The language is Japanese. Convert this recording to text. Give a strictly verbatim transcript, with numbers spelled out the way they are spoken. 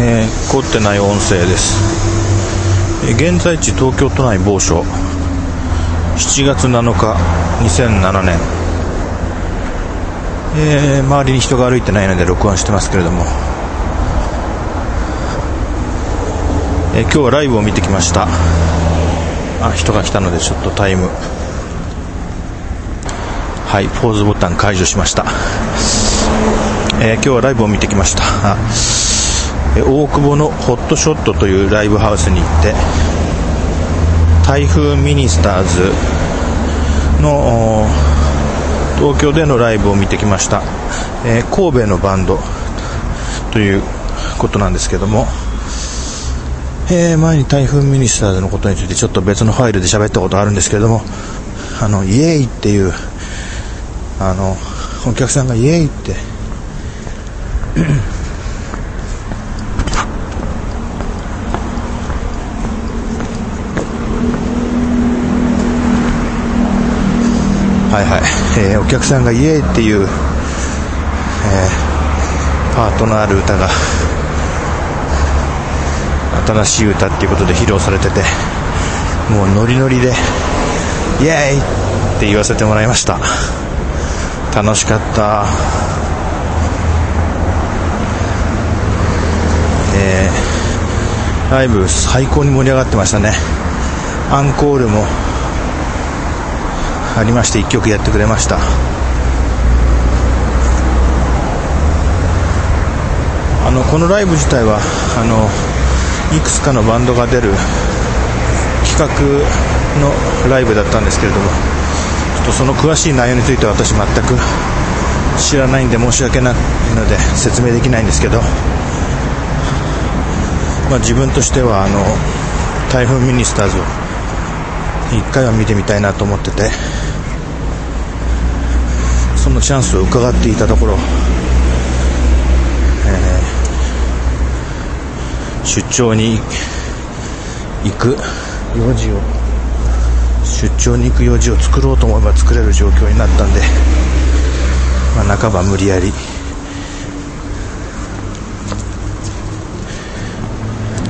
えー、凝ってない音声です。えー、現在地東京都内某所、しちがつなのかにせんななねん、えー、周りに人が歩いてないので録音してますけれども、えー、今日はライブを見てきました。あ、人が来たのでちょっとタイム、はい、ポーズボタン解除しました。えー、今日はライブを見てきました。えー、大久保のホットショットというライブハウスに行って、台風ミニスターズの東京でのライブを見てきました。えー、神戸のバンドということなんですけども、えー、前に台風ミニスターズのことについてちょっと別のファイルで喋ったことがあるんですけれども、あのイエーイっていうあのお客さんがイエーイってはいはい、えー、お客さんがイエーイっていう、えー、パートのある歌が新しい歌っていうことで披露されてて、もうノリノリでイエーイって言わせてもらいました。楽しかった。えー、ライブ最高に盛り上がってましたね。アンコールもありましていっきょくやってくれました。あのこのライブ自体はあのいくつかのバンドが出る企画のライブだったんですけれども、ちょっとその詳しい内容については私全く知らないんで申し訳ないので説明できないんですけど、まあ、自分としてはあの台風ミニスターズを一回は見てみたいなと思ってて、そのチャンスを伺っていたところ、えー、出張に行く用事を出張に行く用事を作ろうと思えば作れる状況になったんで、まあ、半ば無理やり